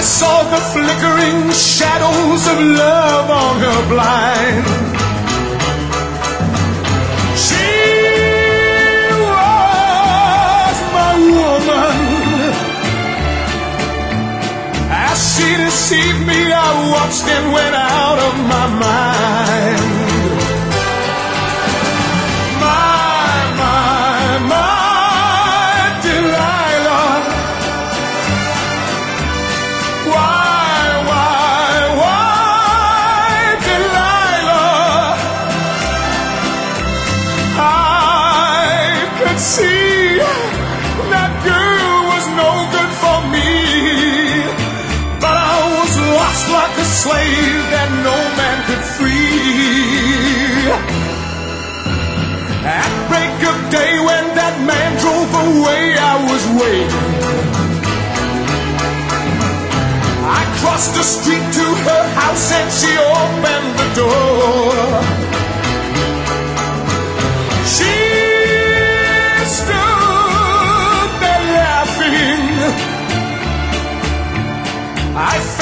I saw the flickering shadows of love on her blind. She was my woman. As she deceived me, I watched and went out of my mind. See, that girl was no good for me, but I was lost like a slave that no man could free. At break of day when that man drove away, I was waiting. I crossed the street to her house and she opened the door. She stood there laughing. I